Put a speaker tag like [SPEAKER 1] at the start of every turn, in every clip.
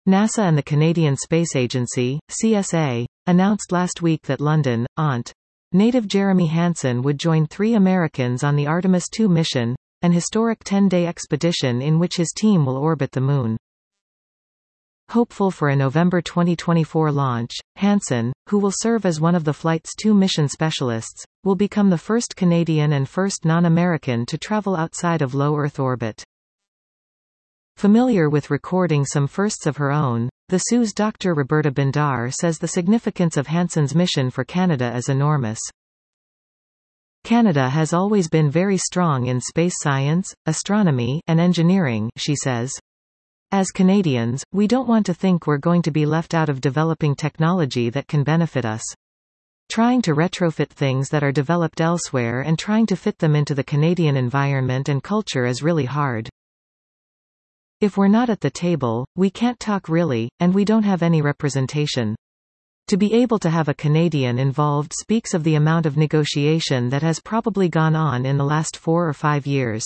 [SPEAKER 1] NASA and the Canadian Space Agency, CSA, announced last week that London, Ont. native Jeremy Hansen would join 3 Americans on the Artemis II mission, an historic 10-day expedition in which his team will orbit the Moon. Hopeful for a November 2024 launch, Hansen, who will serve as one of the flight's 2 mission specialists, will become the first Canadian and first non-American to travel outside of low Earth orbit. Familiar with recording some firsts of her own, the SU's Dr. Roberta Bindar says the significance of Hansen's mission for Canada is enormous. Canada has always been very strong in space science, astronomy, and engineering, she says. As Canadians, we don't want to think we're going to be left out of developing technology that can benefit us. Trying to retrofit things that are developed elsewhere and trying to fit them into the Canadian environment and culture is really hard. If we're not at the table, we can't talk really, and we don't have any representation. To be able to have a Canadian involved speaks of the amount of negotiation that has probably gone on in the last 4 or 5 years.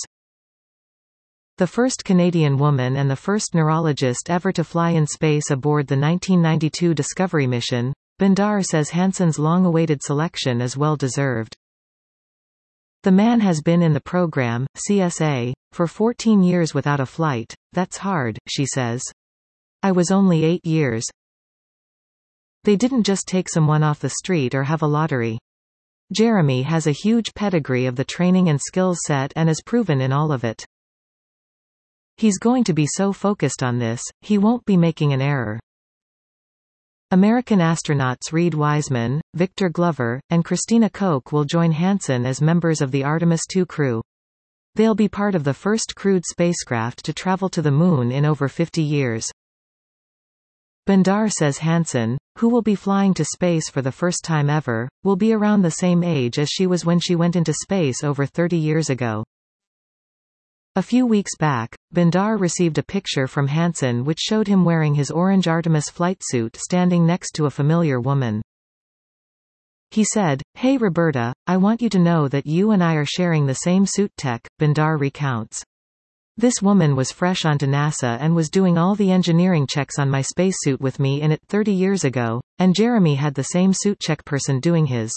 [SPEAKER 1] The first Canadian woman and the first neurologist ever to fly in space aboard the 1992 Discovery mission, Bindar says Hansen's long-awaited selection is well-deserved. The man has been in the program, CSA, for 14 years without a flight. That's hard, she says. I was only 8 years. They didn't just take someone off the street or have a lottery. Jeremy has a huge pedigree of the training and skills set and is proven in all of it. He's going to be so focused on this, he won't be making an error. American astronauts Reid Wiseman, Victor Glover, and Christina Koch will join Hansen as members of the Artemis II crew. They'll be part of the first crewed spacecraft to travel to the Moon in over 50 years. Bindar says Hansen, who will be flying to space for the first time ever, will be around the same age as she was when she went into space over 30 years ago. A few weeks back, Bindar received a picture from Hansen which showed him wearing his orange Artemis flight suit standing next to a familiar woman. He said, "Hey Roberta, I want you to know that you and I are sharing the same suit tech," Bindar recounts. This woman was fresh onto NASA and was doing all the engineering checks on my spacesuit with me in it 30 years ago, and Jeremy had the same suit check person doing his.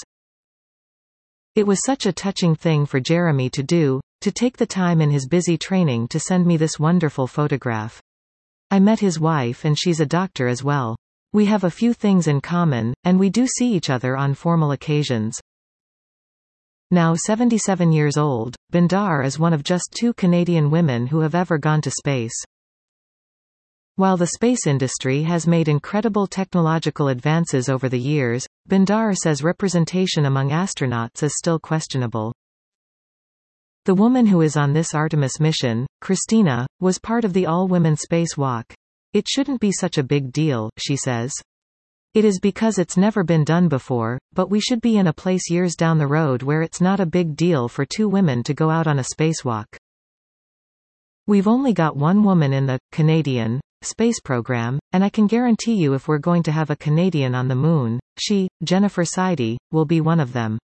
[SPEAKER 1] It was such a touching thing for Jeremy to do, to take the time in his busy training to send me this wonderful photograph. I met his wife and she's a doctor as well. We have a few things in common, and we do see each other on formal occasions. Now 77 years old, Bindar is one of just 2 Canadian women who have ever gone to space. While the space industry has made incredible technological advances over the years, Bindar says representation among astronauts is still questionable. The woman who is on this Artemis mission, Christina, was part of the all-women spacewalk. It shouldn't be such a big deal, she says. It is because it's never been done before, but we should be in a place years down the road where it's not a big deal for 2 women to go out on a spacewalk. We've only got 1 woman in the Canadian space program, and I can guarantee you if we're going to have a Canadian on the Moon, she, Jennifer Sidey, will be one of them.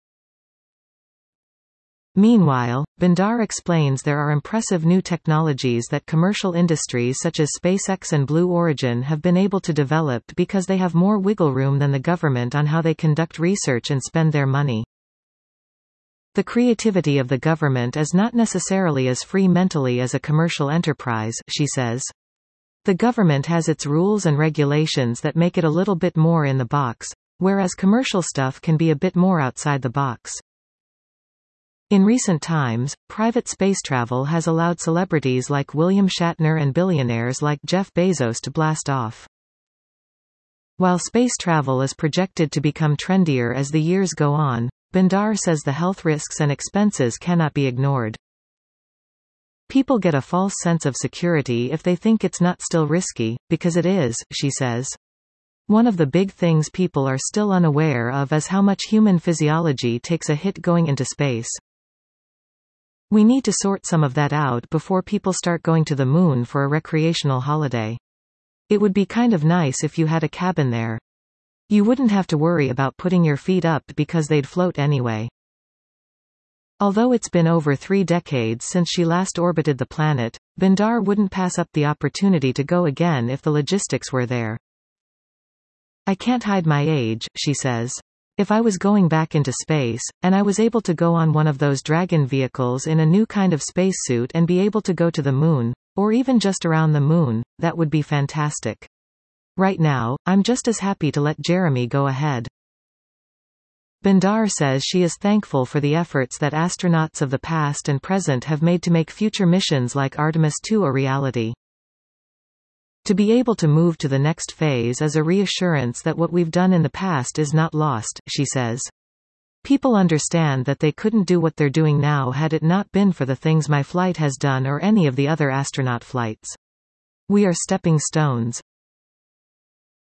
[SPEAKER 1] Meanwhile, Bindar explains there are impressive new technologies that commercial industries such as SpaceX and Blue Origin have been able to develop because they have more wiggle room than the government on how they conduct research and spend their money. The creativity of the government is not necessarily as free mentally as a commercial enterprise, she says. The government has its rules and regulations that make it a little bit more in the box, whereas commercial stuff can be a bit more outside the box. In recent times, private space travel has allowed celebrities like William Shatner and billionaires like Jeff Bezos to blast off. While space travel is projected to become trendier as the years go on, Bindar says the health risks and expenses cannot be ignored. People get a false sense of security if they think it's not still risky, because it is, she says. One of the big things people are still unaware of is how much human physiology takes a hit going into space. We need to sort some of that out before people start going to the Moon for a recreational holiday. It would be kind of nice if you had a cabin there. You wouldn't have to worry about putting your feet up because they'd float anyway. Although it's been over 3 decades since she last orbited the planet, Bandar wouldn't pass up the opportunity to go again if the logistics were there. "I can't hide my age," she says. "If I was going back into space, and I was able to go on one of those Dragon vehicles in a new kind of spacesuit and be able to go to the moon, or even just around the moon, that would be fantastic. Right now, I'm just as happy to let Jeremy go ahead." Bandar says she is thankful for the efforts that astronauts of the past and present have made to make future missions like Artemis II a reality. "To be able to move to the next phase is a reassurance that what we've done in the past is not lost," she says. "People understand that they couldn't do what they're doing now had it not been for the things my flight has done or any of the other astronaut flights. We are stepping stones.